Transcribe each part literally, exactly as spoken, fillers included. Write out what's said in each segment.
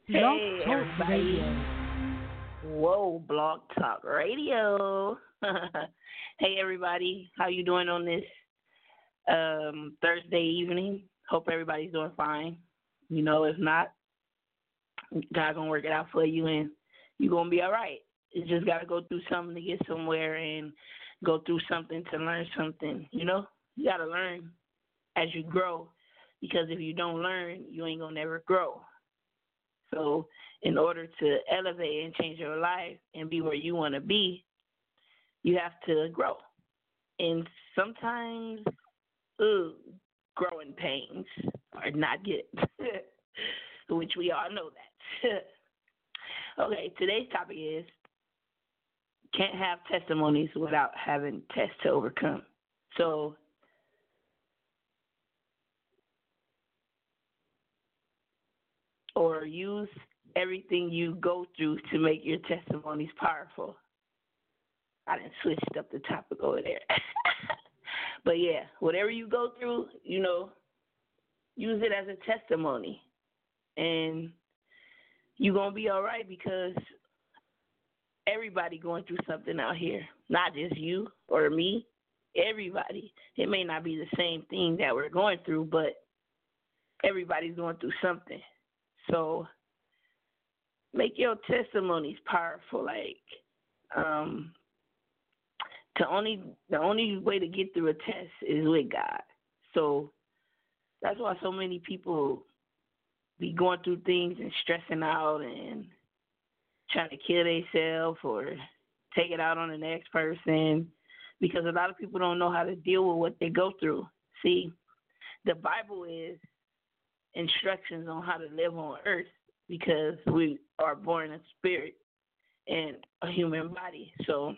Blog Hey, Talk everybody. Radio. Whoa, Blog Talk Radio. Hey, everybody. How you doing on this um, Thursday evening? Hope everybody's doing fine. You know, if not, God gonna work it out for you, and you gonna be all right. You just gotta go through something to get somewhere, and go through something to learn something. You know, you gotta learn as you grow, because if you don't learn, you ain't gonna never grow. So, in order to elevate and change your life and be where you want to be, you have to grow. And sometimes, ugh, growing pains are not good, which we all know that. Okay, today's topic is can't have testimonies without having tests to overcome. So, or use everything you go through to make your testimonies powerful. I done switched up the topic over there. But yeah, whatever you go through, you know, use it as a testimony. And you're going to be all right, because everybody going through something out here, not just you or me, everybody. It may not be the same thing that we're going through, but everybody's going through something. So make your testimonies powerful. Like, um, to only the only way to get through a test is with God. So that's why so many people be going through things and stressing out and trying to kill themselves or take it out on the next person, because a lot of people don't know how to deal with what they go through. See, the Bible is instructions on how to live on earth, because we are born in spirit and a human body. So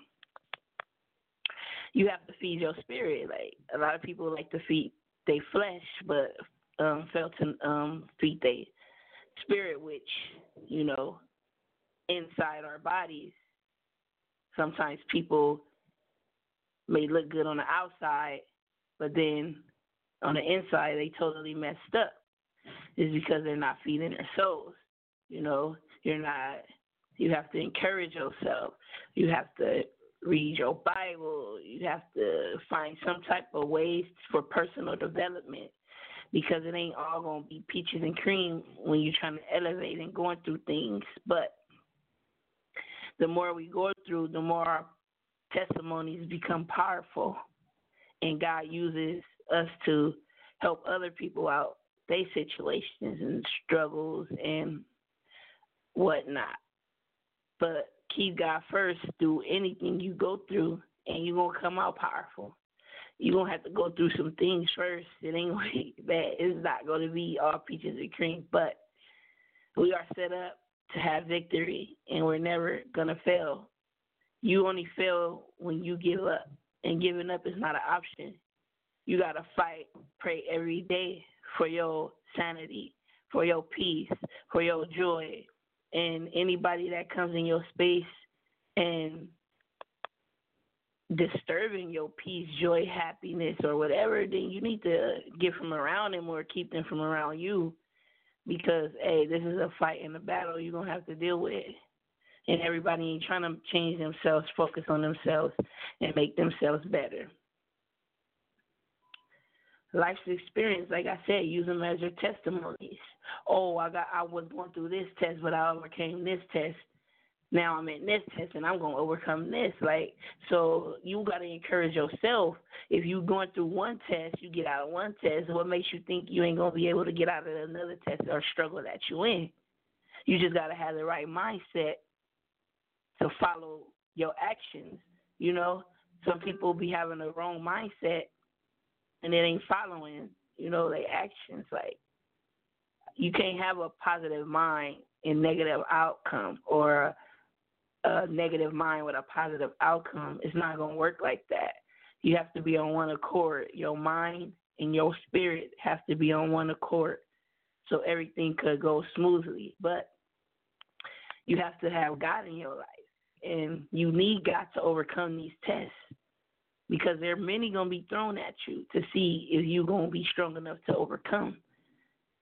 you have to feed your spirit. Like, a lot of people like to feed their flesh, but um, fail to um, feed their spirit, which, you know, inside our bodies, sometimes people may look good on the outside, but then on the inside they totally messed up. It's because they're not feeding their souls. You know, you're not, you have to encourage yourself. You have to read your Bible. You have to find some type of ways for personal development, because it ain't all going to be peaches and cream when you're trying to elevate and going through things. But the more we go through, the more our testimonies become powerful, and God uses us to help other people out, their situations and struggles and whatnot. But keep God first through anything you go through, and you're going to come out powerful. You're going to have to go through some things first. It ain't going to be bad. It's not going to be all peaches and cream, but we are set up to have victory, and we're never going to fail. You only fail when you give up, and giving up is not an option. You got to fight, pray every day for your sanity, for your peace, for your joy. And anybody that comes in your space and disturbing your peace, joy, happiness, or whatever, then you need to get from around them or keep them from around you, because, hey, this is a fight and a battle you're going to have to deal with. And everybody ain't trying to change themselves, focus on themselves, and make themselves better. Life's experience, like I said, use them as your testimonies. Oh, I got, I was going through this test, but I overcame this test. Now I'm in this test, and I'm going to overcome this. Like, so you got to encourage yourself. If you're going through one test, you get out of one test, what makes you think you ain't going to be able to get out of another test or struggle that you in? You just got to have the right mindset to follow your actions. You know, some people be having the wrong mindset, and it ain't following, you know, their actions. Like, you can't have a positive mind and negative outcome, or a negative mind with a positive outcome. It's not going to work like that. You have to be on one accord. Your mind and your spirit have to be on one accord, so everything could go smoothly. But you have to have God in your life, and you need God to overcome these tests, because there are many going to be thrown at you to see if you're going to be strong enough to overcome.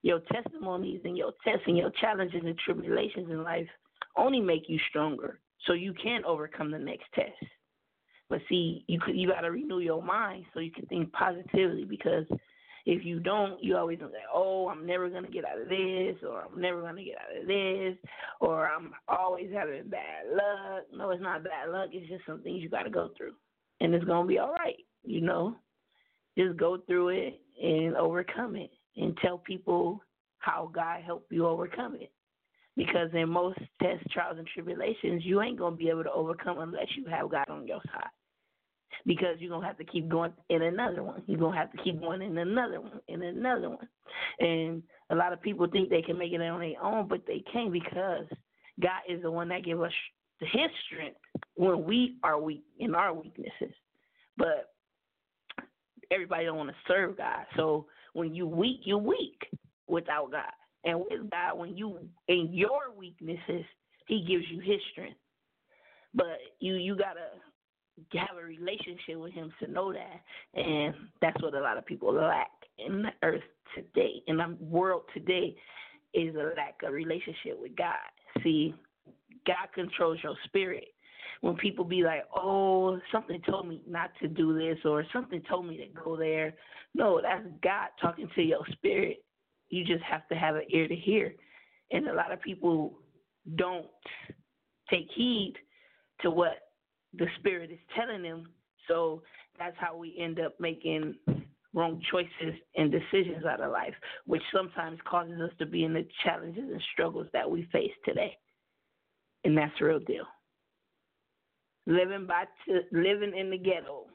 Your testimonies and your tests and your challenges and tribulations in life only make you stronger, so you can overcome the next test. But see, you could, you got to renew your mind so you can think positively, because if you don't, you always think, oh, I'm never going to get out of this, or I'm never going to get out of this, or I'm always having bad luck. No, it's not bad luck. It's just some things you got to go through, and it's going to be all right, you know. Just go through it and overcome it, and tell people how God helped you overcome it. Because in most tests, trials, and tribulations, you ain't going to be able to overcome unless you have God on your side. Because you're going to have to keep going in another one. You're going to have to keep going in another one, in another one. And a lot of people think they can make it on their own, but they can't, because God is the one that gives us his strength when we are weak, in our weaknesses. But everybody don't want to serve God. So when you weak, you're weak without God. And with God, when you in your weaknesses, he gives you his strength. But you, you got to have a relationship with him to know that. And that's what a lot of people lack in the earth today, in the world today, is a lack of relationship with God. See, God controls your spirit. When people be like, oh, something told me not to do this, or something told me to go there. No, that's God talking to your spirit. You just have to have an ear to hear. And a lot of people don't take heed to what the spirit is telling them. So that's how we end up making wrong choices and decisions out of life, which sometimes causes us to be in the challenges and struggles that we face today. And that's the real deal. Living by t- living in the ghetto.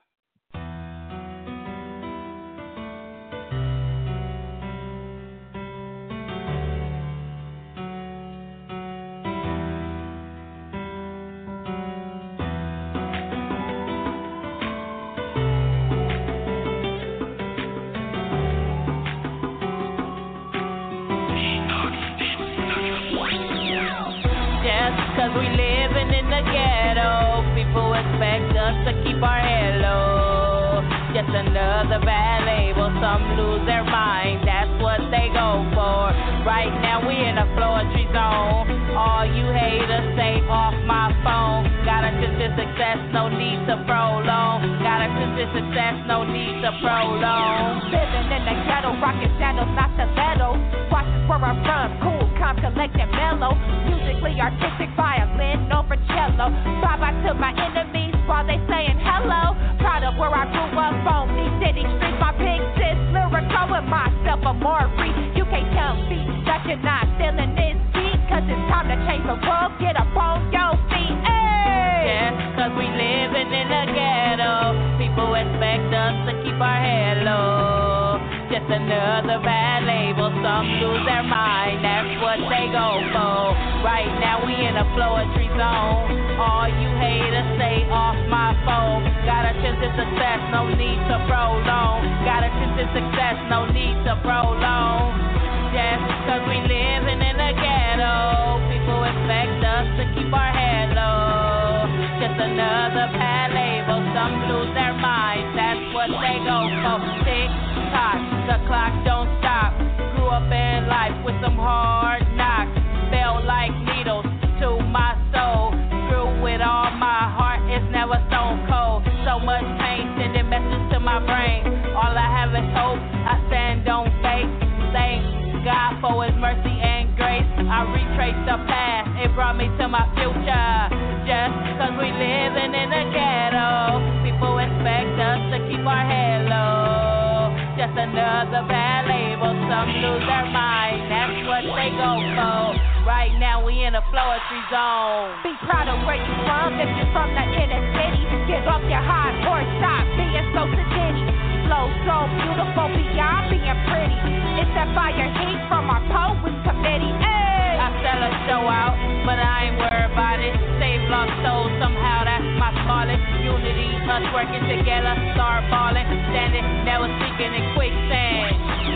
Cause we living in the ghetto, people expect us to keep our head low. Just another bad label, some lose their mind, that's what they go for. Right now we in a poetry zone, all you haters stay off my phone. Got a to success, no need to prolong. Got a to success, no need to prolong. Living in the ghetto, rocking sandals, not stilettos. Watches where I'm from, cool, calm, collect and mellow. Musically artistic, violin over cello. Bye bye to my enemies while they saying hello. Proud of where I grew up on these city streets. My big sis, lyrical and myself a Maury. You can't tell me that you're not feeling this beat, cause it's time to change the world. Get up on your feet, hey! Yeah, cause we living in the ghetto. People expect us to keep our head low. Just another bad label, some lose their mind, that's what they go for. Right now we in a poetry zone, all you haters stay off my phone. Got a chance to success, no need to prolong. Got a chance to success, no need to prolong. Just cause we living in the ghetto, people expect us to keep our head low. Just another bad label, some lose their mind, that's what they go for. Tick tock, the clock don't stop. Grew up in life with some hard knocks, felt like needles to my soul. Screw with all my heart, it's never stone cold. So much pain sending messages to my brain. All I have is hope, I stand on faith. Thank God for his mercy and grace. I retrace the past, it brought me to my future. Just cause we living in the ghetto, people expect us to keep our head low. Just another bad label, some lose their mind, that's what they go for. Right now we in a poetry zone. Be proud of where you from, if you're from the inner city. Give up your high horse, stop being so sedity. Flow so beautiful beyond being pretty. It's that fire heat from our poets committee. Hey! I sell a show out, but I ain't worried about it. Save lost souls, somehow that's my calling. Unity, us working together, start balling. Standing, never sinking in quicksand.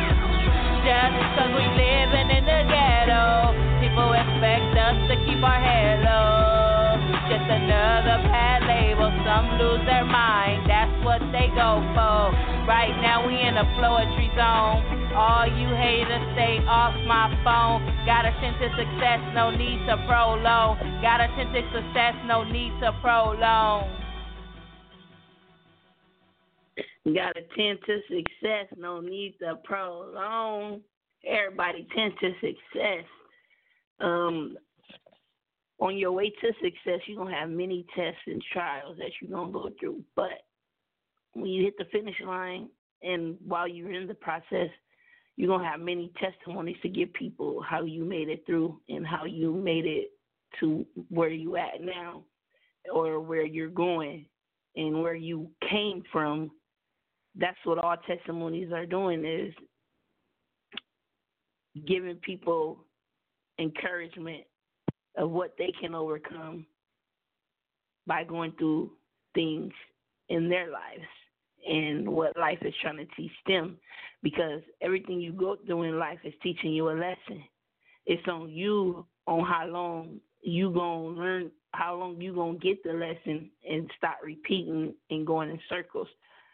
Just cause we living in the ghetto, people expect us to keep our head low. Just another bad label, some lose their mind, that's what they go for. Right now we in a poetry zone, All you haters, stay off my phone. Got a tend to success, no need to prolong. Got a tend to success, no need to prolong. Got to tend to success, no need to prolong. Everybody tend to success. Um, on your way to success, you're going to have many tests and trials that you're going to go through. But when you hit the finish line and while you're in the process, you're going to have many testimonies to give people how you made it through and how you made it to where you at now or where you're going and where you came from. That's what all testimonies are doing, is giving people encouragement of what they can overcome by going through things in their lives and what life is trying to teach them, because everything you go through in life is teaching you a lesson. It's on you on how long you going to learn, how long you going to get the lesson and stop repeating and going in circles.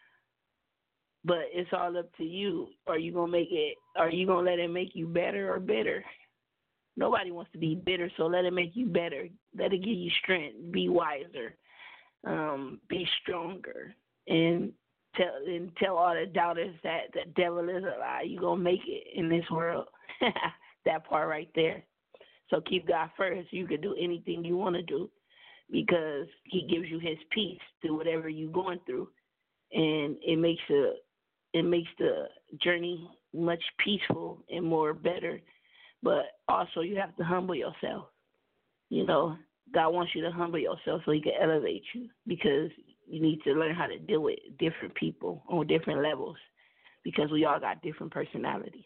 But it's all up to you. Are you going to make it, are you going to let it make you better or bitter? Nobody wants to be bitter, so let it make you better. Let it give you strength. Be wiser. Um, be stronger. And tell and tell all the doubters that the devil is a lie. You're going to make it in this world. That part right there. So keep God first. You can do anything you want to do because he gives you his peace through whatever you're going through. And it makes a It makes the journey much peaceful and more better. But also you have to humble yourself. You know, God wants you to humble yourself so he can elevate you, because you need to learn how to deal with different people on different levels, because we all got different personalities.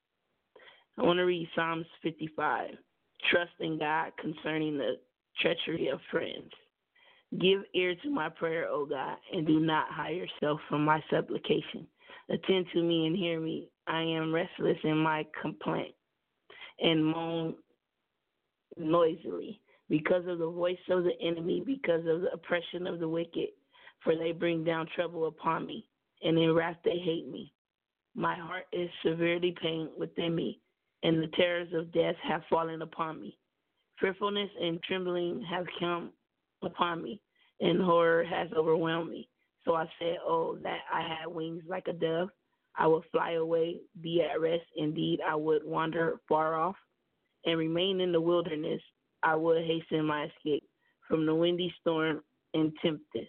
I want to read Psalms fifty-five. Trust in God concerning the treachery of friends. Give ear to my prayer, O God, and do not hide yourself from my supplication. Attend to me and hear me. I am restless in my complaint and moan noisily because of the voice of the enemy, because of the oppression of the wicked, for they bring down trouble upon me, and in wrath they hate me. My heart is severely pained within me, and the terrors of death have fallen upon me. Fearfulness and trembling have come upon me, and horror has overwhelmed me. So I said, oh, that I had wings like a dove. I would fly away, be at rest. Indeed, I would wander far off and remain in the wilderness. I would hasten my escape from the windy storm and tempest.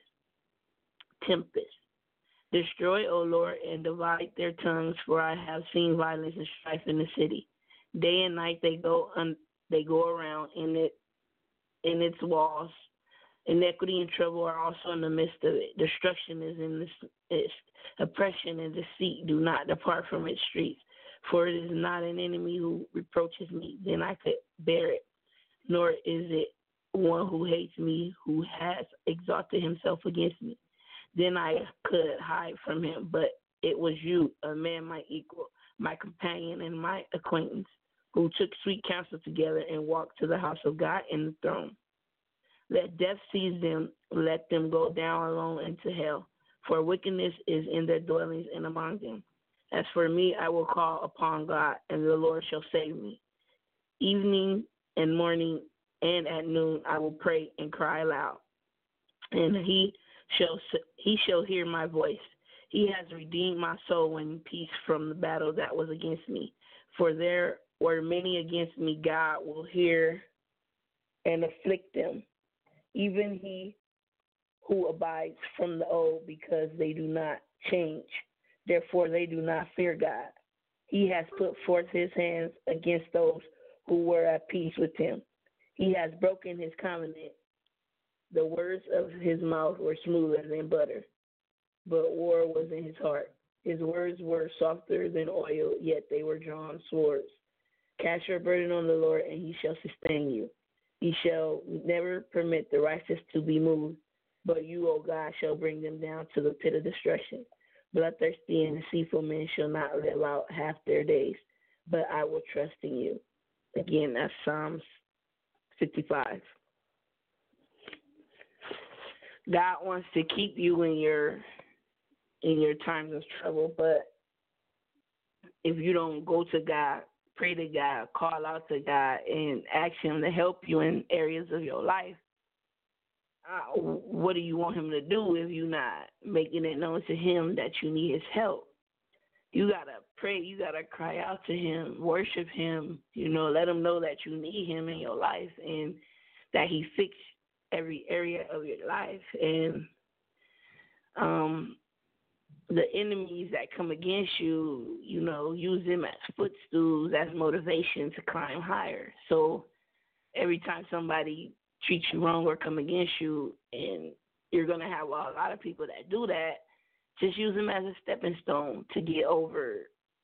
Tempest. Destroy, O Lord, and divide their tongues, for I have seen violence and strife in the city. Day and night they go un- they go around in it in its walls. Iniquity and trouble are also in the midst of it. Destruction is in this, its oppression and deceit do not depart from its streets. For it is not an enemy who reproaches me, then I could bear it. Nor is it one who hates me, who has exalted himself against me. Then I could hide from him. But it was you, a man my equal, my companion and my acquaintance, who took sweet counsel together and walked to the house of God and the throne. Let death seize them, let them go down alone into hell, for wickedness is in their dwellings and among them. As for me, I will call upon God, and the Lord shall save me. Evening and morning and at noon I will pray and cry aloud, and he shall he shall hear my voice. He has redeemed my soul in peace from the battle that was against me. For there were many against me, God will hear and afflict them. Even he who abides from the old, because they do not change. Therefore they do not fear God. He has put forth his hands against those who were at peace with him. He has broken his covenant. The words of his mouth were smoother than butter, but war was in his heart. His words were softer than oil, yet they were drawn swords. Cast your burden on the Lord, and he shall sustain you. He shall never permit the righteous to be moved, but you, O God, shall bring them down to the pit of destruction. Bloodthirsty and deceitful men shall not live out half their days, but I will trust in you. Again, that's Psalms fifty-five. God wants to keep you in your in your times of trouble, but if you don't go to God, pray to God, call out to God, and ask Him to help you in areas of your life, uh, what do you want Him to do if you're not making it known to Him that you need His help? You got to pray. You got to cry out to Him, worship Him, you know, let Him know that you need Him in your life and that He fixed every area of your life. And um, the enemies that come against you, you know, use them as footstools, as motivation to climb higher. So every time somebody treats you wrong or come against you, and you're going to have a lot of people that do that, just use them as a stepping stone to get over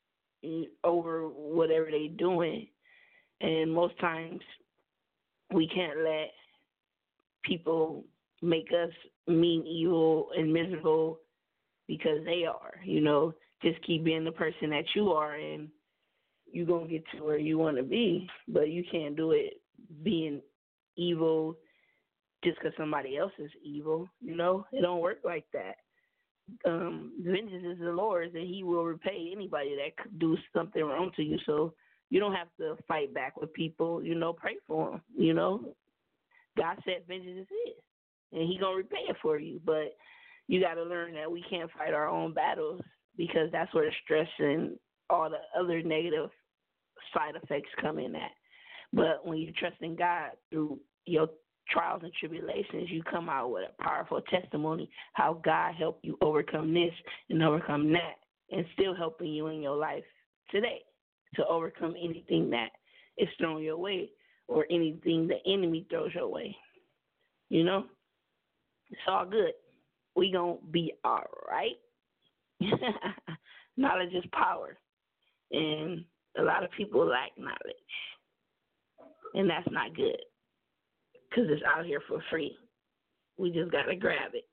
over whatever they're doing. And most times we can't let people make us mean, evil, and miserable because they are. You know, just keep being the person that you are, and you're going to get to where you want to be. But you can't do it being evil just because somebody else is evil. You know, it don't work like that. Um, vengeance is the Lord's, and He will repay anybody that could do something wrong to you. So you don't have to fight back with people. You know, pray for them. You know, God said vengeance is His, and He gonna repay it for you. But you got to learn that we can't fight our own battles, because that's where the stress and all the other negative side effects come in at. But when you trust in God through your trials and tribulations, you come out with a powerful testimony how God helped you overcome this and overcome that, and still helping you in your life today to overcome anything that is thrown your way or anything the enemy throws your way. You know, it's all good. We gonna be all right. Knowledge is power, and a lot of people lack knowledge, and that's not good, because it's out here for free. We just got to grab it.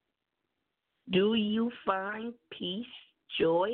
Do you find peace, joy?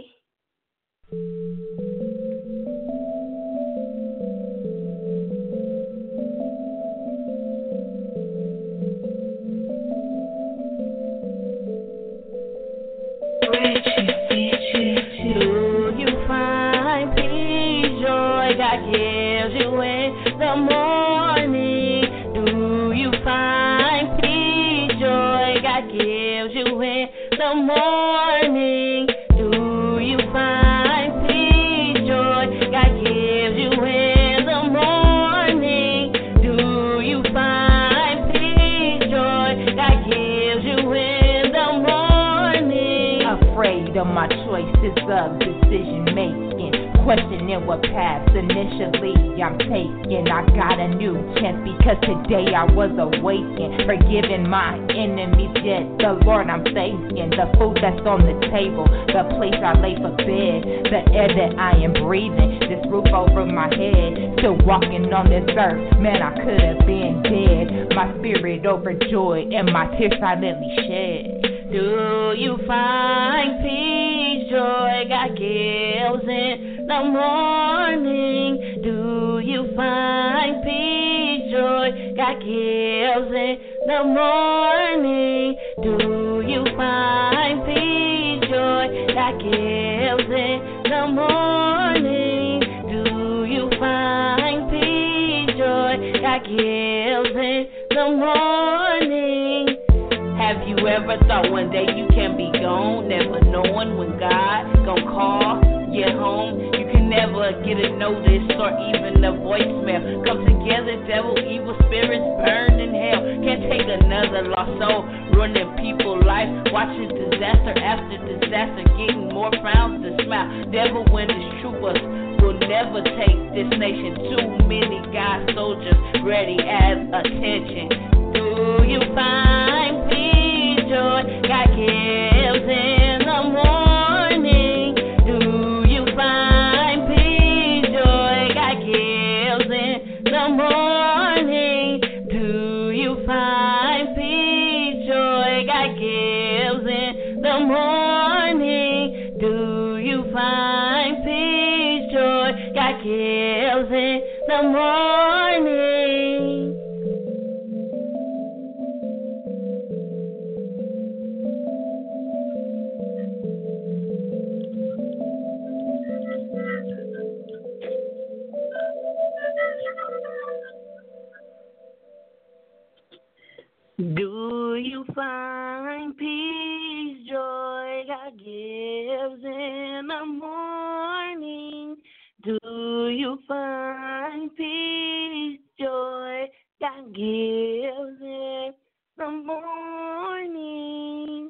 Do you find peace, joy? God gives you in the morning. Do you find peace, joy? God gives you in the morning. Do you find peace, joy? God gives you in the morning. Do you find peace, joy? God gives you in the morning. Afraid of my choices of decision making, questioning what paths initially I'm taking. I got a new chance because today I was awakened, forgiving my enemies, yet the Lord I'm thanking. The food that's on the table, the place I lay for bed, the air that I am breathing, this roof over my head, still walking on this earth. Man, I could have been dead. My spirit overjoyed and my tears silently shed. Do you find peace, joy? God gives in the morning. Do you find peace, joy? God gives in the morning. Do you find peace, joy? God gives in the morning. Do you find peace, joy? God gives in the morning. Have you ever thought one day you can be gone, never knowing when God gon' call you home? You can never get a notice or even a voicemail. Come together, devil, evil spirits burn in hell. Can't take another lost soul, ruining people's life, watching disaster after disaster, getting more frowns than smile. Devil when his troopers will never take this nation. Too many God soldiers ready as attention. Do you find peace, joy? God gives in the morning. Do you find peace, joy? God gives in the morning. Do you find peace, joy? God gives in the morning. Do you find peace, joy? God gives in the morning. Do you find peace, joy God gives in the morning? Do you find peace, joy God gives in the morning?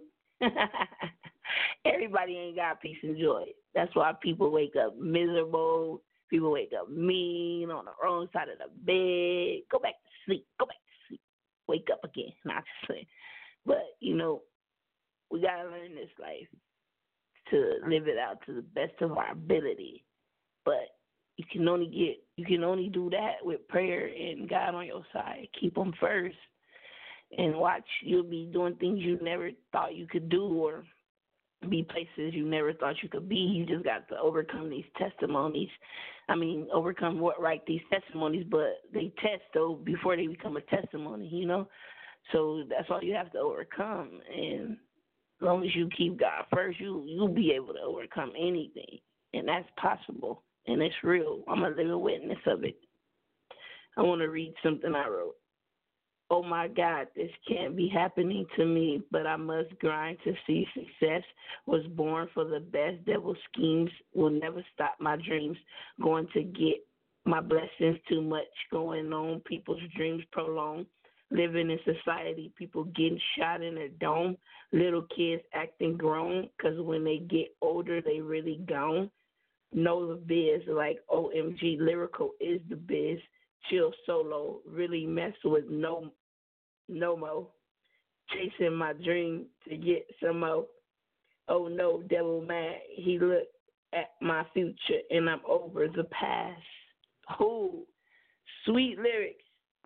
Everybody ain't got peace and joy. That's why people wake up miserable. People wake up mean on the wrong side of the bed. Go back to sleep. Go back to sleep. Wake up again. Not to say. But, you know, we got to learn this life to live it out to the best of our ability. But you can only get, you can only do that with prayer and God on your side. Keep Him first. And watch, you'll be doing things you never thought you could do or be places you never thought you could be. You just got to overcome these testimonies. I mean, overcome what, right, these testimonies, but they test, though, before they become a testimony, you know? So that's all you have to overcome. And as long as you keep God first, you, you'll be able to overcome anything. And that's possible. And it's real. I'm a living witness of it. I want to read something I wrote. Oh, my God, this can't be happening to me, but I must grind to see success. Was born for the best. Devil schemes will never stop my dreams. Going to get my blessings too much going on. People's dreams prolong. Living in society, people getting shot in a dome. Little kids acting grown because when they get older, they really gone. Know the biz like O M G. Lyrical is the biz. Chill solo, really mess with no, no more. Chasing my dream to get some more. Oh no, devil mad. He looked at my future and I'm over the past. Oh, sweet lyrics.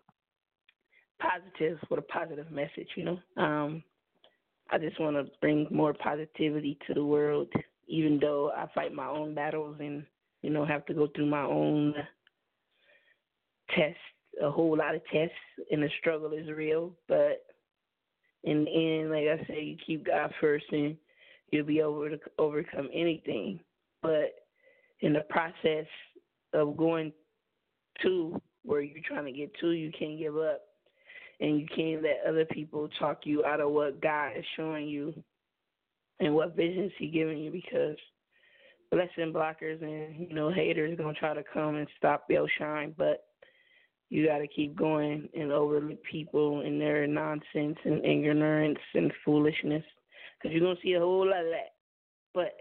Positive with a positive message, you know. Um, I just want to bring more positivity to the world, even though I fight my own battles and, you know, have to go through my own tests, a whole lot of tests, and the struggle is real. But in the end, like I say, you keep God first and you'll be able to overcome anything. But in the process of going to where you're trying to get to, you can't give up. And you can't let other people talk you out of what God is showing you and what visions He giving you, because blessing blockers and, you know, haters going to try to come and stop your shine. But you got to keep going and overlook people and their nonsense and ignorance and foolishness, because you're going to see a whole lot of that. But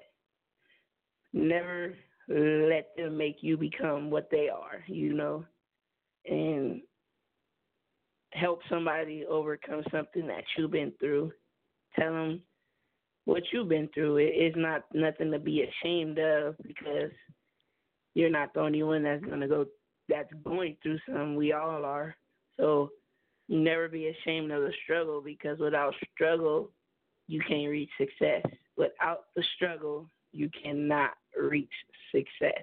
never let them make you become what they are, you know, and help somebody overcome something that you've been through. Tell them what you've been through. It's not nothing to be ashamed of, because you're not the only one that's going to go that's going through something. We all are. So you never be ashamed of the struggle, because without struggle, you can't reach success. Without the struggle, you cannot reach success.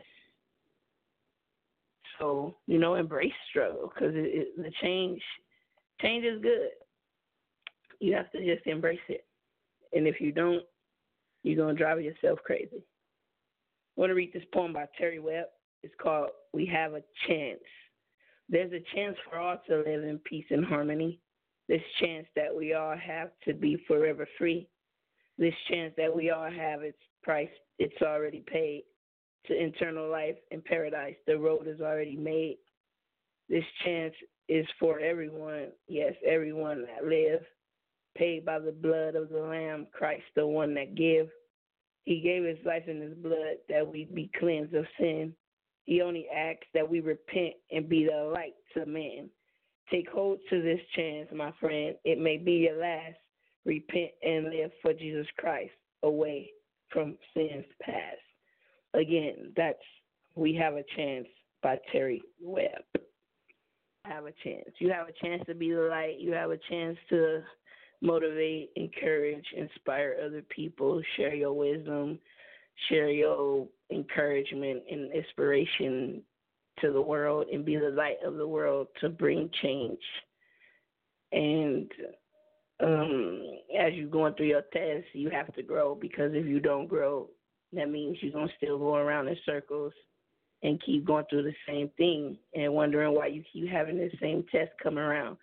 So, you know, embrace struggle, because it, it, the change, change is good. You have to just embrace it. And if you don't, you're going to drive yourself crazy. I want to read this poem by Terry Webb. It's called We Have a Chance. There's a chance for all to live in peace and harmony. This chance that we all have to be forever free. This chance that we all have, its price, it's already paid. To eternal life and paradise, the road is already made. This chance is for everyone, yes, everyone that live. Paid by the blood of the Lamb, Christ, the one that give. He gave His life and His blood that we be cleansed of sin. He only asks that we repent and be the light to man. Take hold to this chance, my friend. It may be your last. Repent and live for Jesus Christ, away from sin's past. Again, that's We Have a Chance by Terry Webb. Have a chance. You have a chance to be the light. You have a chance to motivate, encourage, inspire other people, share your wisdom, share your encouragement and inspiration to the world, and be the light of the world to bring change. And um, as you're going through your tests, you have to grow, because if you don't grow, that means you're going to still go around in circles and keep going through the same thing and wondering why you keep having the same test come around.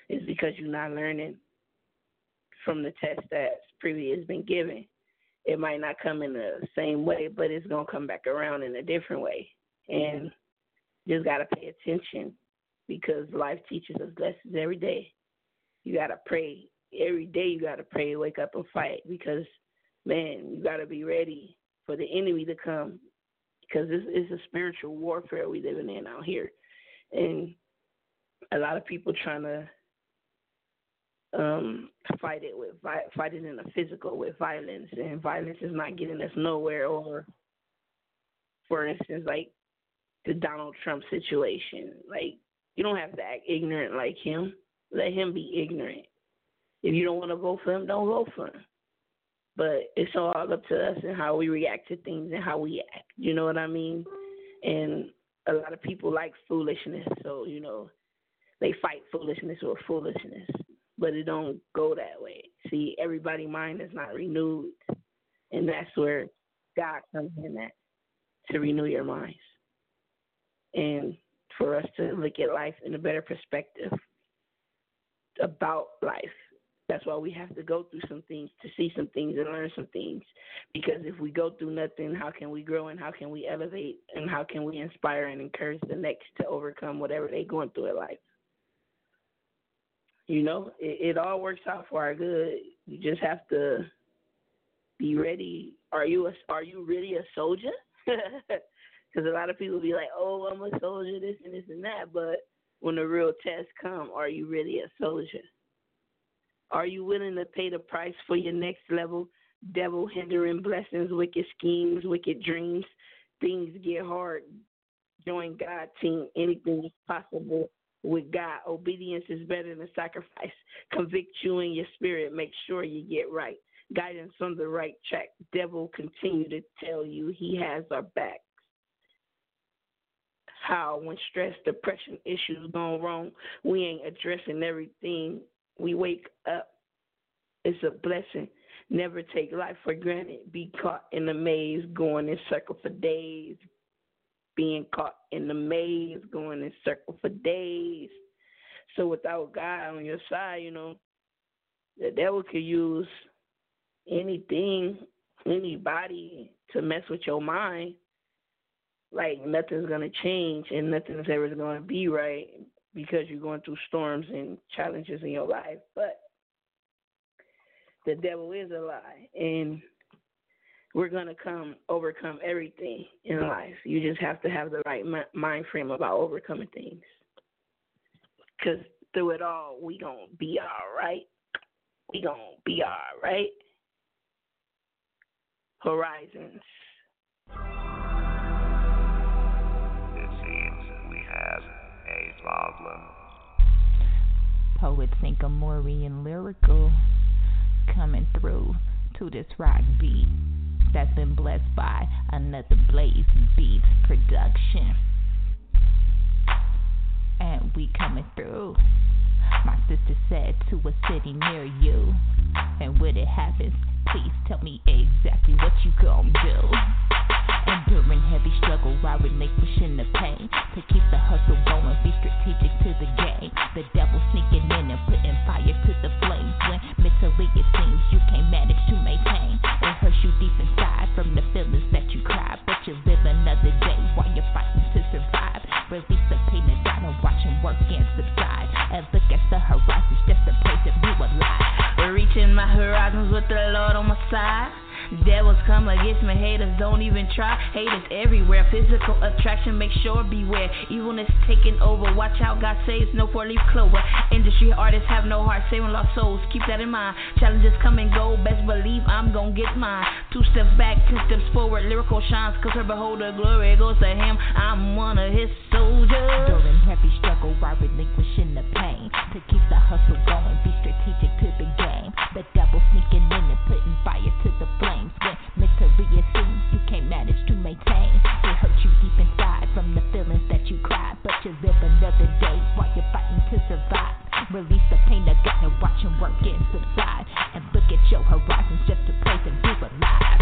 It's because you're not learning from the test that's previously been given. It might not come in the same way, but it's going to come back around in a different way. And you just got to pay attention because life teaches us lessons every day. You got to pray. Every day you got to pray, wake up and fight because, man, you got to be ready for the enemy to come because this is a spiritual warfare we living in out here. And a lot of people trying to um, fight it with fight it in the physical with violence, and violence is not getting us nowhere. Or, for instance, like the Donald Trump situation, like you don't have to act ignorant like him. Let him be ignorant. If you don't want to vote for him, don't vote for him. But it's all up to us and how we react to things and how we act. You know what I mean? And a lot of people like foolishness, so you know they fight foolishness with foolishness. But it don't go that way. See, everybody's mind is not renewed. And that's where God comes in at, to renew your minds. And for us to look at life in a better perspective about life. That's why we have to go through some things, to see some things and learn some things. Because if we go through nothing, how can we grow and how can we elevate and how can we inspire and encourage the next to overcome whatever they're going through in life? You know, it, it all works out for our good. You just have to be ready. Are you a, are you really a soldier? Because a lot of people be like, oh, I'm a soldier, this and this and that. But when the real test come, are you really a soldier? Are you willing to pay the price for your next level? Devil hindering blessings, wicked schemes, wicked dreams. Things get hard. Join God team. Anything is possible. With God, obedience is better than sacrifice. Convict you in your spirit. Make sure you get right. Guidance on the right track. Devil continue to tell you he has our backs. How when stress, depression, issues gone wrong, we ain't addressing everything. We wake up. It's a blessing. Never take life for granted. Be caught in the maze, going in circle for days. Being caught in the maze, going in circle for days. So without God on your side, you know, the devil could use anything, anybody to mess with your mind. Like nothing's going to change and nothing's ever going to be right because you're going through storms and challenges in your life. But the devil is a lie, and we're going to come overcome everything in life. You just have to have the right mind frame about overcoming things. Because through it all, we going to be all right. We going to be all right. Horizons. It seems we have a problem. Poet Sinkamori and lyrical coming through to this rock beat that's been blessed by another Blaze Beats production. And we coming through. My sister said to a city near you. And when it happens, please tell me exactly what you gon' do. Enduring heavy struggle while relinquishing the pain. To keep the hustle going, be strategic to the game. The devil sneaking in and putting fire to the flames. When mentally it seems you can't manage to maintain. It hurts you deep inside from the feelings that you cry. But you live another day while you're fighting to survive. Release the pain and down and watch him work and subside. And look at the horizons just to praise him, you alive. Reaching my horizons with the Lord on my side. Devils come against me, haters don't even try. Haters everywhere, physical attraction, make sure beware. Evilness taking over, watch out, God saves, no four-leaf clover. Industry artists have no heart, saving lost souls, keep that in mind. Challenges come and go, best believe I'm gon' get mine. Two steps back, ten steps forward, lyrical shines, cause her beholder glory goes to him. I'm one of his soldiers. During heavy struggle while relinquishing the pain. To keep the hustle going, be strategic to the game. The devil sneaking in and putting fire to the flame. When mentally it seems you can't manage to maintain. It hurts you deep inside from the feelings that you cry. But you live another day while you're fighting to survive. Release the pain of God and watch him work and subside. And look at your horizons just to praise and be alive.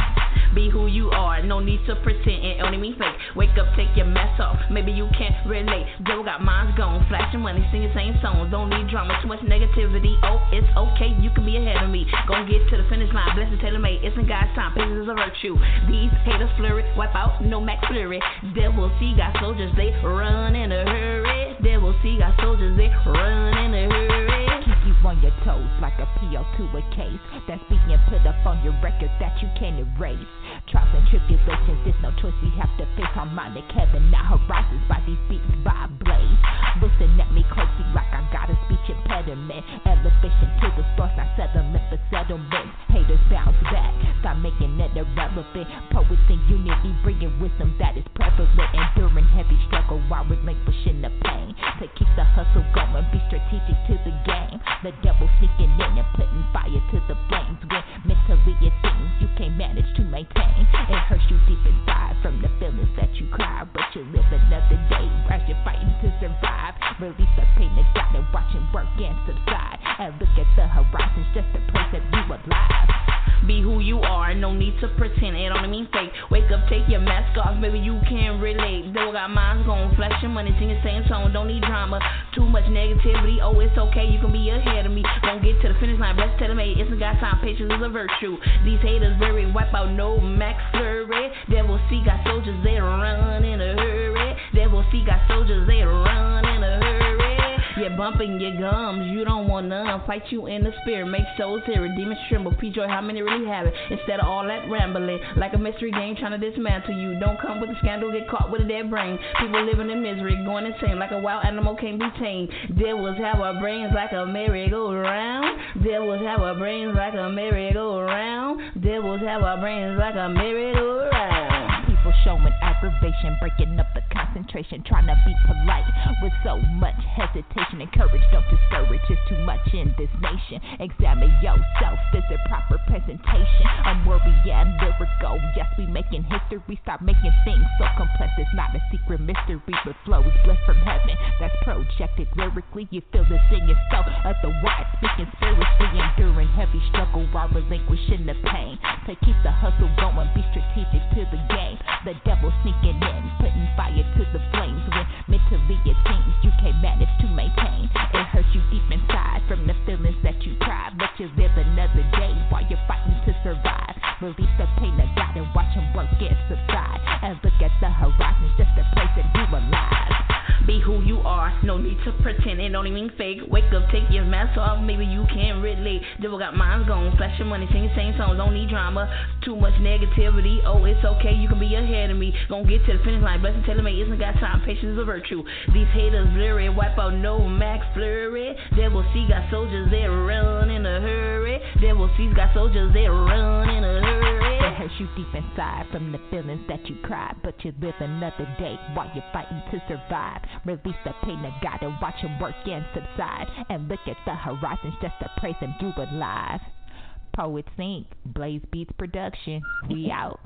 Be who you are, no need to pretend, it only mean fake. Wake up, take your mess off, maybe you can't relate. Devil got minds gone, flashing money, singing same songs. Don't need drama, too much negativity. Oh, it's okay, you can be ahead of me. Gon' get to the finish line, blessed tailor made. It's in God's time, patience is a virtue. These haters flurry, wipe out, no Mac flurry. Devil see got soldiers, they run in a hurry. Devil see got soldiers, they run in a hurry. Keep you on your toes like a P O to a case that's being put up on your record that you can't erase. Trials and tribulations, there's no choice we have to face. On mine and Kevin, now horizons by these beats by a blaze. Listen at me closely like I got a speech impediment. Elevation to the stars, not settling for settlements. Haters bounce back, stop making it irrelevant. Poets in unity, bringing wisdom that is prevalent. Enduring heavy struggle while relinquishing the pain. To keep the hustle going, be strategic to the game. The devil sneaking in and putting fire to the flames. When mentally it things you can't manage to maintain. It hurts you deep inside from the feelings that you cry, but you live another day as you're fighting to survive. Release the pain that got and watch it work and subside. And look at the horizons just to praise that you alive. Be who you are, no need to pretend, it only mean fake. Wake up, take your mask off, maybe you can relate. Devil got minds gone, flashing money, singing same song, don't need drama. Too much negativity, oh it's okay, you can be ahead of me. Don't get to the finish line, blessed tailor made, it's a God's time, patience is a virtue. These haters very wipe out, no Max flurry. Devil see got soldiers, they run in a hurry. Devil see got soldiers, they run in a hurry. You're bumping your gums, you don't want none. Fight you in the spirit, make souls hear it. Demons tremble, P-Joy, how many really have it? Instead of all that rambling, like a mystery game trying to dismantle you. Don't come with a scandal, get caught with a dead brain. People living in misery, going insane, like a wild animal can't be tamed. Devils have our brains like a merry-go-round. Devils have our brains like a merry-go-round. Devils have our brains like a merry-go-round. People showing aggravation, breaking up the concentration, trying to be polite with so much hesitation and courage. Don't discourage, it's too much in this nation. Examine yourself, is it proper presentation? I'm worried and lyrical, yes we making history. Stop making things so complex, it's not a secret mystery, but flows blessed from heaven. That's projected lyrically, you feel this in yourself. Otherwise, speaking spiritually, enduring heavy struggle while relinquishing the pain. To keep the hustle going, be strategic to the game. The devil sneaking in, putting fire to the flames. When mentally it seems you can't manage to maintain. It hurts you deep inside from the feelings that you cry, but you live another day while you're fighting to survive. Release the pain of God and watch him work and subside. And look at the horizons, just a place that you alive. Be who you are, no need to pretend, it don't even mean fake. Wake up, take your mask off, maybe you can relate. Devil got minds gone, flashing money, singing same songs, don't need drama. Too much negativity, oh it's okay, you can be ahead of me. Gon' get to the finish line, blessed tailor made, isn't got time, patience is a virtue. These haters blurry, wipe out no Max flurry. Devil see got soldiers, they run in a hurry. Devil sees got soldiers, they run in a hurry. It hurts you deep inside from the feelings that you cry, but you live another day while you're fighting to survive. Release the pain of God and watch him work and subside. And look at the horizons just to praise him you alive. Poets Incorporated, Blaze Beats Production, we out.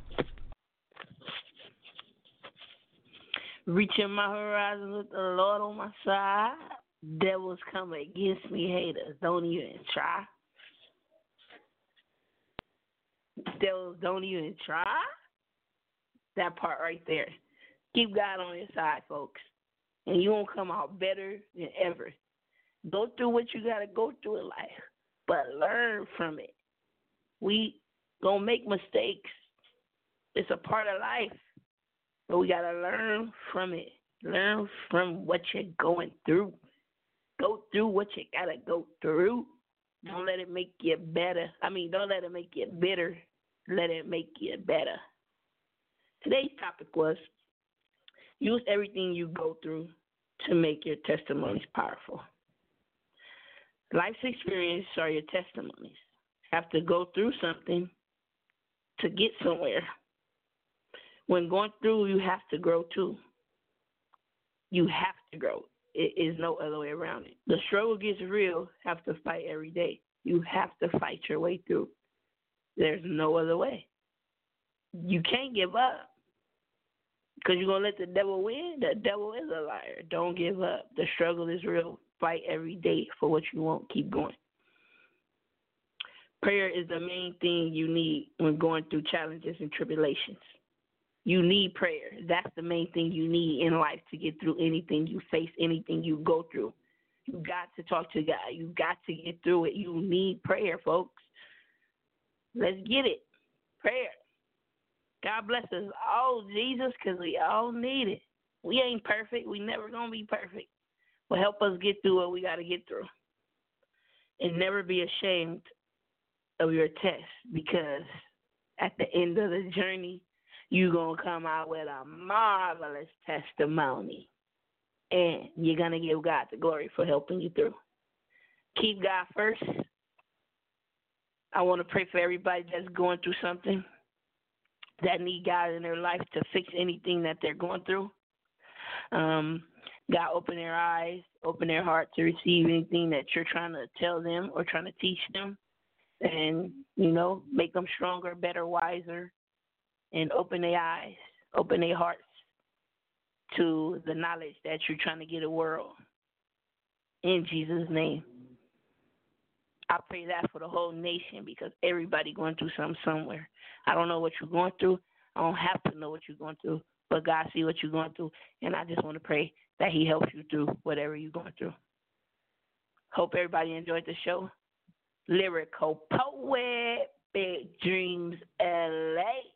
Reaching my horizon with the Lord on my side. Devils come against me, haters, don't even try. Devils don't even try. That part right there. Keep God on your side, folks. And you won't come out better than ever. Go through what you got to go through in life, but learn from it. We gonna make mistakes. It's a part of life, but we got to learn from it. Learn from what you're going through. Go through what you got to go through. Don't let it make you better. I mean, don't let it make you bitter. Let it make you better. Today's topic was use everything you go through to make your testimonies powerful. Life's experiences are your testimonies. Have to go through something to get somewhere. When going through, you have to grow too. You have to grow. It is no other way around it. The struggle gets real. Have to fight every day. You have to fight your way through. There's no other way. You can't give up. Because you're going to let the devil win? The devil is a liar. Don't give up. The struggle is real. Fight every day for what you want. Keep going. Prayer is the main thing you need when going through challenges and tribulations. You need prayer. That's the main thing you need in life to get through anything you face, anything you go through. You got to talk to God. You got to get through it. You need prayer, folks. Let's get it. Prayer. God bless us all, Jesus, because we all need it. We ain't perfect. We never going to be perfect. But help us get through what we got to get through. And never be ashamed of your test, because at the end of the journey, you're going to come out with a marvelous testimony. And you're going to give God the glory for helping you through. Keep God first. I want to pray for everybody that's going through something, that need God in their life to fix anything that they're going through. Um, God, open their eyes, open their heart to receive anything that you're trying to tell them or trying to teach them. And, you know, make them stronger, better, wiser, and open their eyes, open their hearts to the knowledge that you're trying to get a world. In Jesus' name. I pray that for the whole nation, because everybody going through something somewhere. I don't know what you're going through. I don't have to know what you're going through, but God see what you're going through, and I just want to pray that he helps you through whatever you're going through. Hope everybody enjoyed the show. Lyrical Poet, Big Dreams L A